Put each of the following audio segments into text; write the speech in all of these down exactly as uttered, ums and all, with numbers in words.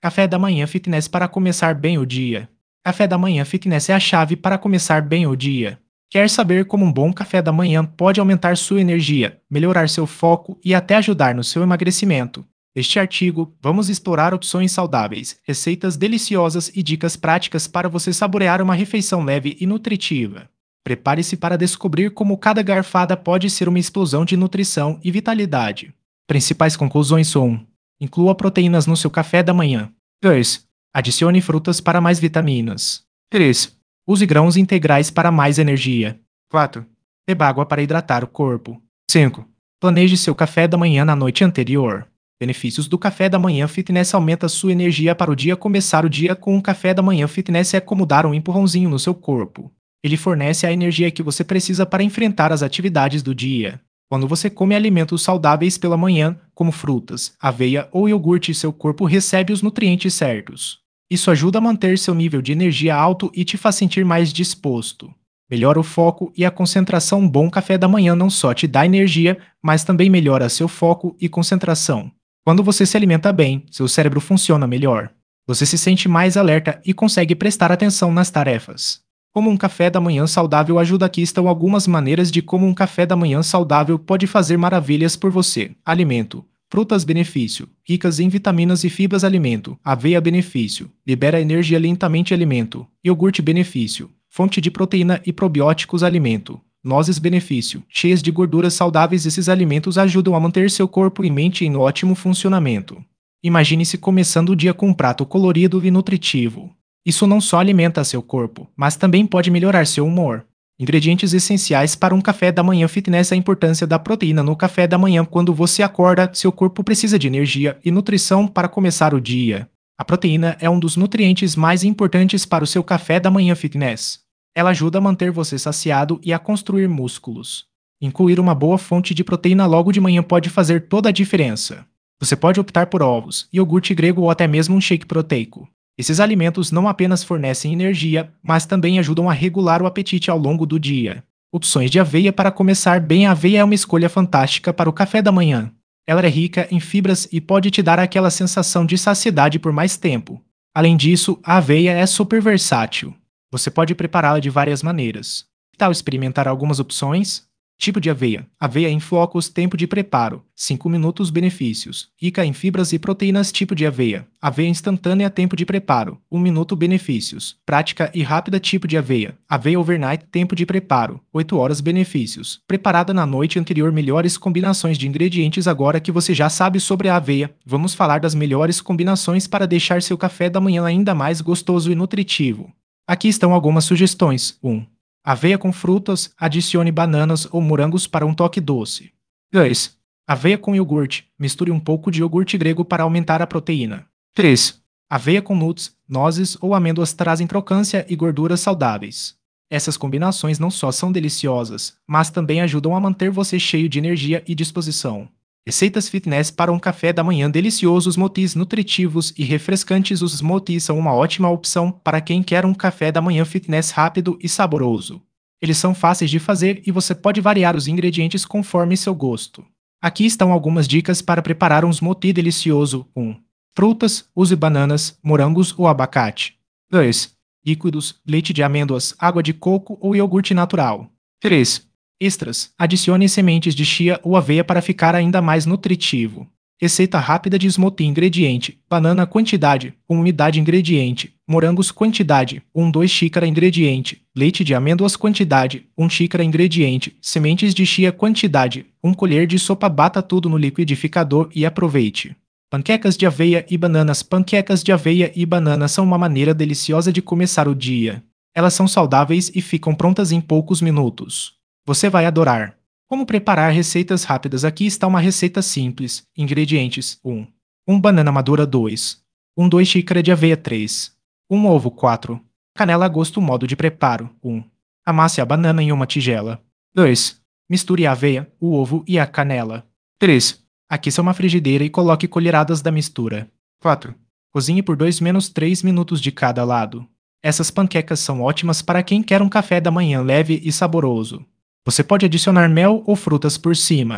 Café da manhã fitness para começar bem o dia. Café da manhã fitness é a chave para começar bem o dia. Quer saber como um bom café da manhã pode aumentar sua energia, melhorar seu foco e até ajudar no seu emagrecimento? Neste artigo, vamos explorar opções saudáveis, receitas deliciosas e dicas práticas para você saborear uma refeição leve e nutritiva. Prepare-se para descobrir como cada garfada pode ser uma explosão de nutrição e vitalidade. Principais conclusões: um. Inclua proteínas no seu café da manhã. dois. Adicione frutas para mais vitaminas. três. Use grãos integrais para mais energia. quatro. Beba água para hidratar o corpo. cinco. Planeje seu café da manhã na noite anterior. Benefícios do café da manhã fitness: aumenta sua energia para o dia. Começar o dia com um café da manhã fitness é como dar um empurrãozinho no seu corpo. Ele fornece a energia que você precisa para enfrentar as atividades do dia. Quando você come alimentos saudáveis pela manhã, como frutas, aveia ou iogurte, seu corpo recebe os nutrientes certos. Isso ajuda a manter seu nível de energia alto e te faz sentir mais disposto. Melhora o foco e a concentração. Um bom café da manhã não só te dá energia, mas também melhora seu foco e concentração. Quando você se alimenta bem, seu cérebro funciona melhor. Você se sente mais alerta e consegue prestar atenção nas tarefas. Como um café da manhã saudável ajuda? Aqui estão algumas maneiras de como um café da manhã saudável pode fazer maravilhas por você. Alimento. Frutas: benefício, ricas em vitaminas e fibras. Alimento. Aveia: benefício, libera energia lentamente. Alimento. Iogurte: benefício, fonte de proteína e probióticos. Alimento. Nozes: benefício, cheias de gorduras saudáveis. Esses alimentos ajudam a manter seu corpo e mente em ótimo funcionamento. Imagine-se começando o dia com um prato colorido e nutritivo. Isso não só alimenta seu corpo, mas também pode melhorar seu humor. Ingredientes essenciais para um café da manhã fitness: a importância da proteína no café da manhã. Quando você acorda, seu corpo precisa de energia e nutrição para começar o dia. A proteína é um dos nutrientes mais importantes para o seu café da manhã fitness. Ela ajuda a manter você saciado e a construir músculos. Incluir uma boa fonte de proteína logo de manhã pode fazer toda a diferença. Você pode optar por ovos, iogurte grego ou até mesmo um shake proteico. Esses alimentos não apenas fornecem energia, mas também ajudam a regular o apetite ao longo do dia. Opções de aveia para começar bem: a aveia é uma escolha fantástica para o café da manhã. Ela é rica em fibras e pode te dar aquela sensação de saciedade por mais tempo. Além disso, a aveia é super versátil. Você pode prepará-la de várias maneiras. Que tal experimentar algumas opções? Tipo de aveia: aveia em flocos. Tempo de preparo: cinco minutos. Benefícios: rica em fibras e proteínas. Tipo de aveia: aveia instantânea. Tempo de preparo: um minuto. Benefícios: prática e rápida. Tipo de aveia: aveia overnight. Tempo de preparo: oito horas. Benefícios: preparada na noite anterior. Melhores combinações de ingredientes: agora que você já sabe sobre a aveia, vamos falar das melhores combinações para deixar seu café da manhã ainda mais gostoso e nutritivo. Aqui estão algumas sugestões. um. Aveia com frutas: adicione bananas ou morangos para um toque doce. dois. Aveia com iogurte: misture um pouco de iogurte grego para aumentar a proteína. três. Aveia com nuts, nozes ou amêndoas trazem crocância e gorduras saudáveis. Essas combinações não só são deliciosas, mas também ajudam a manter você cheio de energia e disposição. Receitas fitness para um café da manhã delicioso: smoothies nutritivos e refrescantes. Os smoothies são uma ótima opção para quem quer um café da manhã fitness rápido e saboroso. Eles são fáceis de fazer e você pode variar os ingredientes conforme seu gosto. Aqui estão algumas dicas para preparar um smoothie delicioso. um. Frutas: use bananas, morangos ou abacate. dois. Líquidos: leite de amêndoas, água de coco ou iogurte natural. três. Extras: adicione sementes de chia ou aveia para ficar ainda mais nutritivo. Receita rápida de smoothie: ingrediente: banana quantidade, uma unidade ingrediente, morangos quantidade, um dois xícara ingrediente, leite de amêndoas quantidade, um xícara ingrediente, sementes de chia quantidade, um colher de sopa. Bata tudo no liquidificador e aproveite. Panquecas de aveia e bananas: panquecas de aveia e banana são uma maneira deliciosa de começar o dia. Elas são saudáveis e ficam prontas em poucos minutos. Você vai adorar. Como preparar receitas rápidas? Aqui está uma receita simples. Ingredientes: um. um banana madura. dois. um dois xícara de aveia. três. um ovo. quatro. Canela a gosto. Modo de preparo: um. Amasse a banana em uma tigela. dois. Misture a aveia, o ovo e a canela. três. Aqueça uma frigideira e coloque colheradas da mistura. quatro. Cozinhe por dois a três minutos de cada lado. Essas panquecas são ótimas para quem quer um café da manhã leve e saboroso. Você pode adicionar mel ou frutas por cima.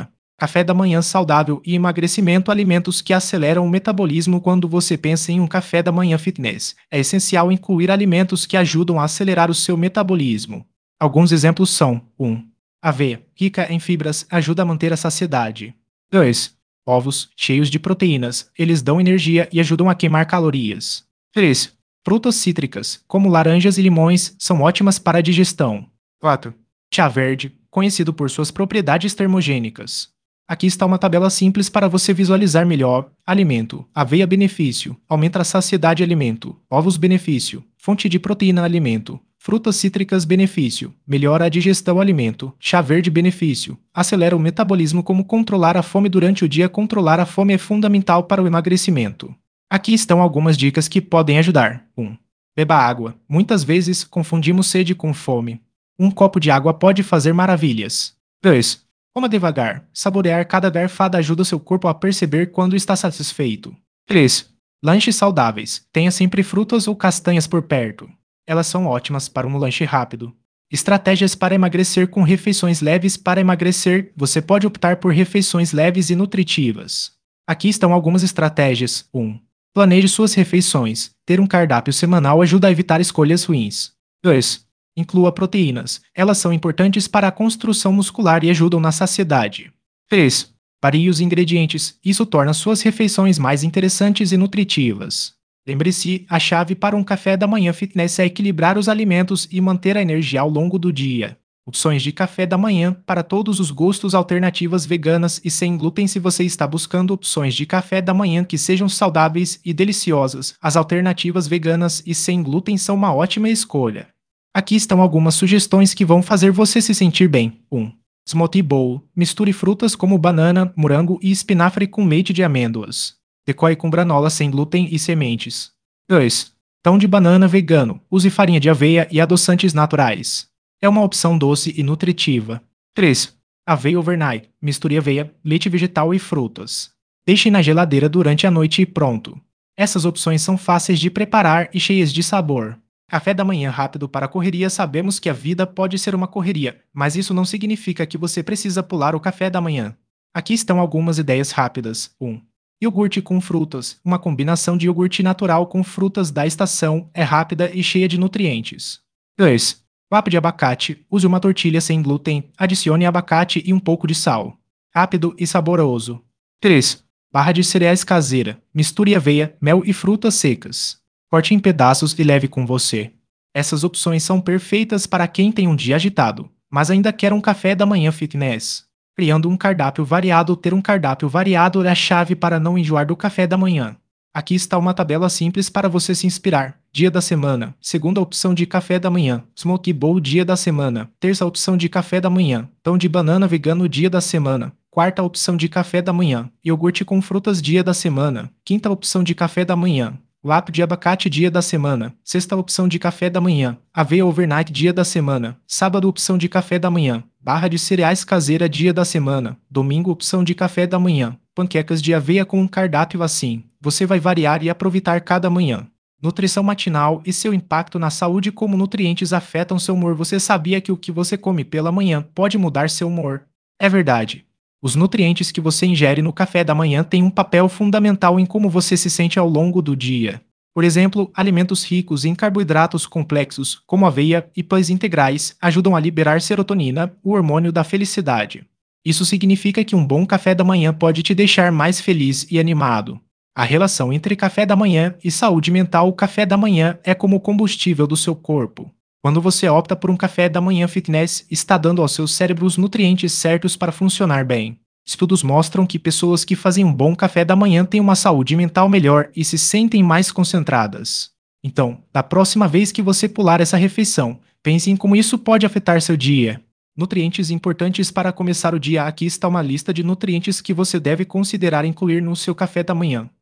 Café da manhã saudável e emagrecimento, alimentos que aceleram o metabolismo. Quando você pensa em um café da manhã fitness, é essencial incluir alimentos que ajudam a acelerar o seu metabolismo. Alguns exemplos são: um. Aveia, rica em fibras, ajuda a manter a saciedade. dois. Ovos, cheios de proteínas, eles dão energia e ajudam a queimar calorias. três. Frutas cítricas, como laranjas e limões, são ótimas para a digestão. quatro. Chá verde, conhecido por suas propriedades termogênicas. Aqui está uma tabela simples para você visualizar melhor. Alimento: aveia, benefício, aumenta a saciedade. Alimento: ovos, benefício, fonte de proteína. Alimento: frutas cítricas, benefício, melhora a digestão. Alimento: chá verde, benefício, acelera o metabolismo. Como controlar a fome durante o dia? Controlar a fome é fundamental para o emagrecimento. Aqui estão algumas dicas que podem ajudar. um. Beba água. Muitas vezes confundimos sede com fome. Um copo de água pode fazer maravilhas. dois. Coma devagar. Saborear cada garfada ajuda seu corpo a perceber quando está satisfeito. três. Lanches saudáveis. Tenha sempre frutas ou castanhas por perto. Elas são ótimas para um lanche rápido. Estratégias para emagrecer com refeições leves. Para emagrecer, você pode optar por refeições leves e nutritivas. Aqui estão algumas estratégias. um. Planeje suas refeições. Ter um cardápio semanal ajuda a evitar escolhas ruins. dois. Inclua proteínas. Elas são importantes para a construção muscular e ajudam na saciedade. três. Varie os ingredientes. Isso torna suas refeições mais interessantes e nutritivas. Lembre-se, a chave para um café da manhã fitness é equilibrar os alimentos e manter a energia ao longo do dia. Opções de café da manhã para todos os gostos. Alternativas veganas e sem glúten. Se você está buscando opções de café da manhã que sejam saudáveis e deliciosas, as alternativas veganas e sem glúten são uma ótima escolha. Aqui estão algumas sugestões que vão fazer você se sentir bem. um. Smoothie bowl. Misture frutas como banana, morango e espinafre com leite de amêndoas. Decore com granola sem glúten e sementes. dois. Pão de banana vegano. Use farinha de aveia e adoçantes naturais. É uma opção doce e nutritiva. três. Aveia overnight. Misture aveia, leite vegetal e frutas. Deixe na geladeira durante a noite e pronto. Essas opções são fáceis de preparar e cheias de sabor. Café da manhã rápido para a correria. Sabemos que a vida pode ser uma correria, mas isso não significa que você precisa pular o café da manhã. Aqui estão algumas ideias rápidas. um. Iogurte com frutas. Uma combinação de iogurte natural com frutas da estação é rápida e cheia de nutrientes. dois. Papo de abacate. Use uma tortilha sem glúten, adicione abacate e um pouco de sal. Rápido e saboroso. três. Barra de cereais caseira. Misture aveia, mel e frutas secas. Corte em pedaços e leve com você. Essas opções são perfeitas para quem tem um dia agitado, mas ainda quer um café da manhã fitness. Criando um cardápio variado. Ter um cardápio variado é a chave para não enjoar do café da manhã. Aqui está uma tabela simples para você se inspirar. Dia da semana. Segunda opção de café da manhã. Smokey Bowl dia da semana. Terça opção de café da manhã. Pão de banana vegano dia da semana. Quarta opção de café da manhã. Iogurte com frutas dia da semana. Quinta opção de café da manhã. Lapo de abacate dia da semana. Sexta opção de café da manhã. Aveia overnight dia da semana. Sábado opção de café da manhã. Barra de cereais caseira dia da semana. Domingo opção de café da manhã. Panquecas de aveia com um cardápio assim. Você vai variar e aproveitar cada manhã. Nutrição matinal e seu impacto na saúde. Como nutrientes afetam seu humor. Você sabia que o que você come pela manhã pode mudar seu humor? É verdade. Os nutrientes que você ingere no café da manhã têm um papel fundamental em como você se sente ao longo do dia. Por exemplo, alimentos ricos em carboidratos complexos, como aveia e pães integrais, ajudam a liberar serotonina, o hormônio da felicidade. Isso significa que um bom café da manhã pode te deixar mais feliz e animado. A relação entre café da manhã e saúde mental. O café da manhã é como o combustível do seu corpo. Quando você opta por um café da manhã fitness, está dando ao seu cérebro os nutrientes certos para funcionar bem. Estudos mostram que pessoas que fazem um bom café da manhã têm uma saúde mental melhor e se sentem mais concentradas. Então, da próxima vez que você pular essa refeição, pense em como isso pode afetar seu dia. Nutrientes importantes para começar o dia. Aqui está uma lista de nutrientes que você deve considerar incluir no seu café da manhã.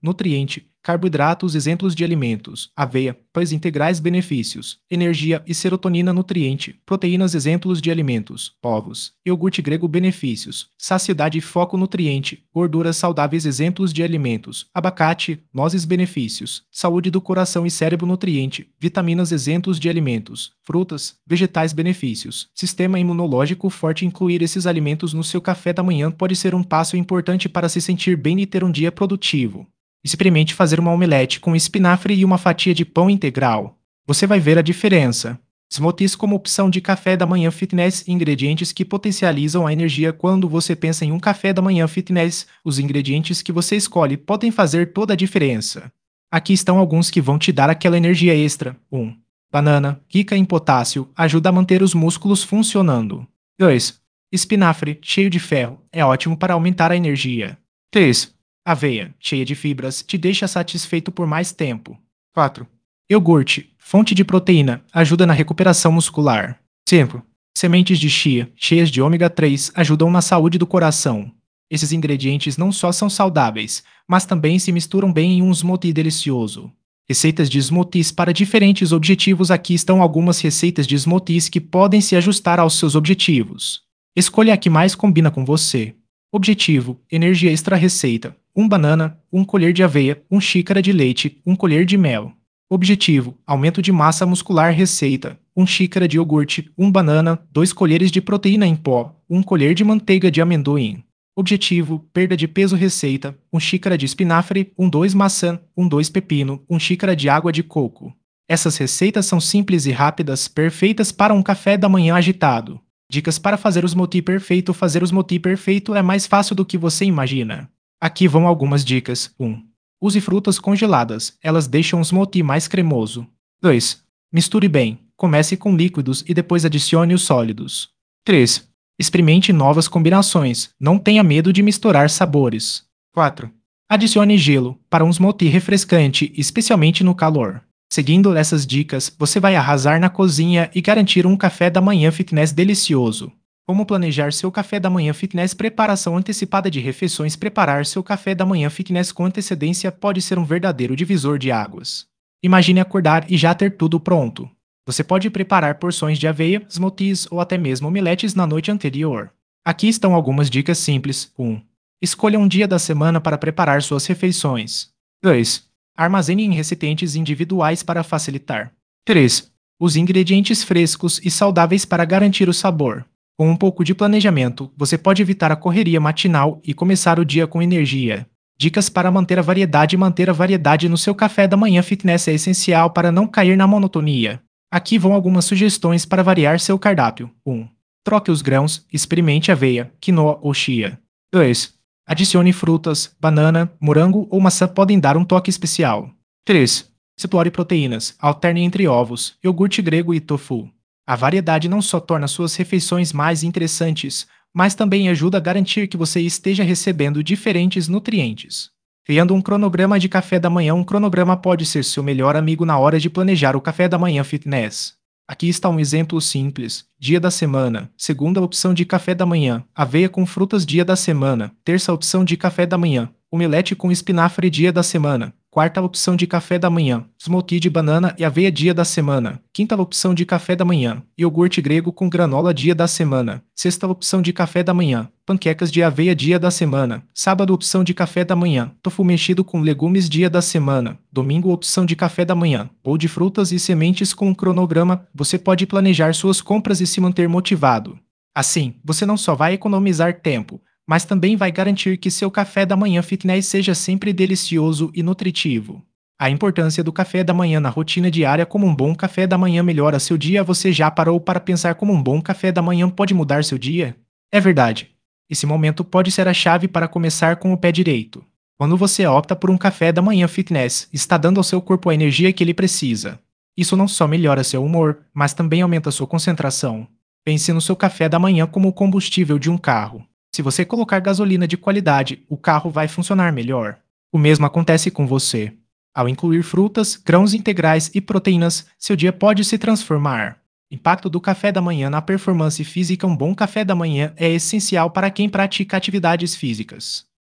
nutriente, carboidratos, exemplos de alimentos, aveia, pães integrais, benefícios, energia e serotonina, nutriente, proteínas, exemplos de alimentos, ovos, iogurte grego, benefícios, saciedade e foco, nutriente, gorduras saudáveis, exemplos de alimentos, abacate, nozes, benefícios, saúde do coração e cérebro, nutriente, vitaminas, exemplos de alimentos, frutas, vegetais, benefícios, sistema imunológico forte. Incluir esses alimentos no seu café da manhã pode ser um passo importante para se sentir bem e ter um dia produtivo. Experimente fazer uma omelete com espinafre e uma fatia de pão integral. Você vai ver a diferença. Smoothies como opção de café da manhã fitness, ingredientes que potencializam a energia. Quando você pensa em um café da manhã fitness, os ingredientes que você escolhe podem fazer toda a diferença. Aqui estão alguns que vão te dar aquela energia extra. um. Banana, rica em potássio, ajuda a manter os músculos funcionando. dois. Espinafre, cheio de ferro, é ótimo para aumentar a energia. três. Aveia, cheia de fibras, te deixa satisfeito por mais tempo. quatro. Iogurte, fonte de proteína, ajuda na recuperação muscular. cinco. Sementes de chia, cheias de ômega três, ajudam na saúde do coração. Esses ingredientes não só são saudáveis, mas também se misturam bem em um smoothie delicioso. Receitas de smoothies para diferentes objetivos. Aqui estão algumas receitas de smoothies que podem se ajustar aos seus objetivos. Escolha a que mais combina com você. Objetivo: energia extra. Receita: um banana, um colher de aveia, uma xícara de leite, um colher de mel. Objetivo: aumento de massa muscular. Receita: uma xícara de iogurte, um banana, dois colheres de proteína em pó, um colher de manteiga de amendoim. Objetivo: perda de peso. Receita: uma xícara de espinafre, um dois maçã, um dois pepino, uma xícara de água de coco. Essas receitas são simples e rápidas, perfeitas para um café da manhã agitado. Dicas para fazer o smoothie perfeito. Fazer o smoothie perfeito é mais fácil do que você imagina. Aqui vão algumas dicas. um. Use frutas congeladas, elas deixam o smoothie mais cremoso. dois. Misture bem, comece com líquidos e depois adicione os sólidos. três. Experimente novas combinações, não tenha medo de misturar sabores. quatro. Adicione gelo, para um smoothie refrescante, especialmente no calor. Seguindo essas dicas, você vai arrasar na cozinha e garantir um café da manhã fitness delicioso. Como planejar seu café da manhã fitness? Preparação antecipada de refeições. Preparar seu café da manhã fitness com antecedência pode ser um verdadeiro divisor de águas. Imagine acordar e já ter tudo pronto. Você pode preparar porções de aveia, smoothies ou até mesmo omeletes na noite anterior. Aqui estão algumas dicas simples. um. Escolha um dia da semana para preparar suas refeições. dois. Armazene em recipientes individuais para facilitar. três. Use ingredientes frescos e saudáveis para garantir o sabor. Com um pouco de planejamento, você pode evitar a correria matinal e começar o dia com energia. Dicas para manter a variedade. Manter a variedade no seu café da manhã fitness é essencial para não cair na monotonia. Aqui vão algumas sugestões para variar seu cardápio. um. Troque os grãos, experimente aveia, quinoa ou chia. dois. Adicione frutas, banana, morango ou maçã podem dar um toque especial. três. Explore proteínas, alterne entre ovos, iogurte grego e tofu. A variedade não só torna suas refeições mais interessantes, mas também ajuda a garantir que você esteja recebendo diferentes nutrientes. Criando um cronograma de café da manhã. Um cronograma pode ser seu melhor amigo na hora de planejar o café da manhã fitness. Aqui está um exemplo simples. Dia da semana. Segunda opção de café da manhã: aveia com frutas. Dia da semana. Terça opção de café da manhã: omelete com espinafre. Dia da semana. Quarta opção de café da manhã: smoothie de banana e aveia. Dia da semana. Quinta opção de café da manhã: iogurte grego com granola. Dia da semana. Sexta opção de café da manhã: panquecas de aveia. Dia da semana. Sábado opção de café da manhã: tofu mexido com legumes. Dia da semana. Domingo opção de café da manhã: bowl de frutas e sementes. Com um cronograma, você pode planejar suas compras e se manter motivado. Assim, você não só vai economizar tempo, mas também vai garantir que seu café da manhã fitness seja sempre delicioso e nutritivo. A importância do café da manhã na rotina diária. Como um bom café da manhã melhora seu dia? Você já parou para pensar como um bom café da manhã pode mudar seu dia? É verdade. Esse momento pode ser a chave para começar com o pé direito. Quando você opta por um café da manhã fitness, está dando ao seu corpo a energia que ele precisa. Isso não só melhora seu humor, mas também aumenta sua concentração. Pense no seu café da manhã como o combustível de um carro. Se você colocar gasolina de qualidade, o carro vai funcionar melhor. O mesmo acontece com você. Ao incluir frutas, grãos integrais e proteínas, seu dia pode se transformar. Impacto do café da manhã na performance física. Um bom café da manhã é essencial para quem pratica atividades físicas.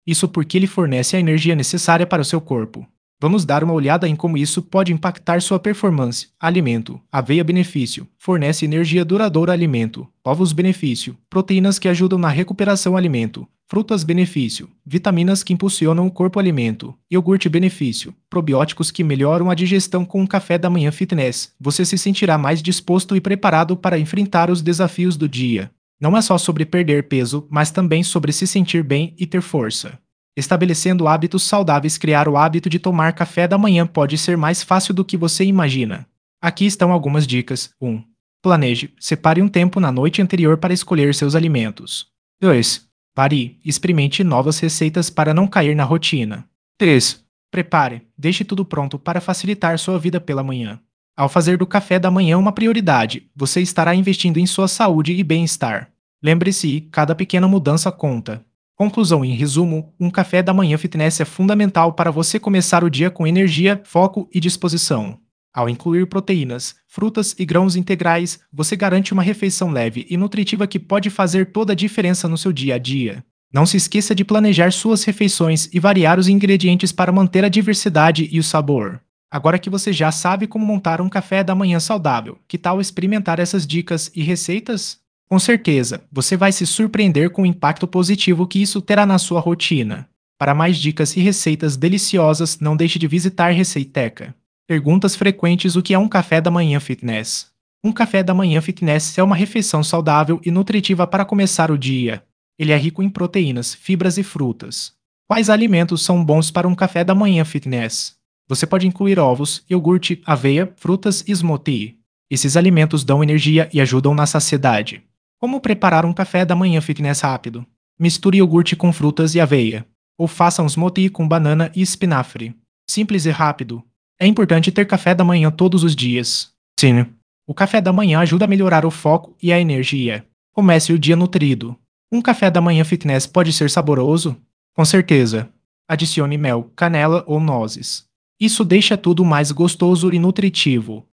Isso porque ele fornece a energia necessária para o seu corpo. Vamos dar uma olhada em como isso pode impactar sua performance. Alimento. Aveia benefício. Fornece energia duradoura alimento. Ovos benefício. Proteínas que ajudam na recuperação alimento. Frutas benefício. Vitaminas que impulsionam o corpo alimento. Iogurte benefício. Probióticos que melhoram a digestão com um café da manhã fitness. Você se sentirá mais disposto e preparado para enfrentar os desafios do dia. Não é só sobre perder peso, mas também sobre se sentir bem e ter força. Estabelecendo hábitos saudáveis, criar o hábito de tomar café da manhã pode ser mais fácil do que você imagina. Aqui estão algumas dicas. um. Planeje. Separe um tempo na noite anterior para escolher seus alimentos. dois. Varie. Experimente novas receitas para não cair na rotina. três. Prepare. Deixe tudo pronto para facilitar sua vida pela manhã. Ao fazer do café da manhã uma prioridade, você estará investindo em sua saúde e bem-estar. Lembre-se, cada pequena mudança conta. Conclusão: em resumo, um café da manhã fitness é fundamental para você começar o dia com energia, foco e disposição. Ao incluir proteínas, frutas e grãos integrais, você garante uma refeição leve e nutritiva que pode fazer toda a diferença no seu dia a dia. Não se esqueça de planejar suas refeições e variar os ingredientes para manter a diversidade e o sabor. Agora que você já sabe como montar um café da manhã saudável, que tal experimentar essas dicas e receitas? Com certeza, você vai se surpreender com o impacto positivo que isso terá na sua rotina. Para mais dicas e receitas deliciosas, não deixe de visitar Receiteca. Perguntas frequentes: o que é um café da manhã fitness? Um café da manhã fitness é uma refeição saudável e nutritiva para começar o dia. Ele é rico em proteínas, fibras e frutas. Quais alimentos são bons para um café da manhã fitness? Você pode incluir ovos, iogurte, aveia, frutas e smoothie. Esses alimentos dão energia e ajudam na saciedade. Como preparar um café da manhã fitness rápido? Misture iogurte com frutas e aveia. Ou faça um smoothie com banana e espinafre. Simples e rápido. É importante ter café da manhã todos os dias. Sim. O café da manhã ajuda a melhorar o foco e a energia. Comece o dia nutrido. Um café da manhã fitness pode ser saboroso? Com certeza. Adicione mel, canela ou nozes. Isso deixa tudo mais gostoso e nutritivo.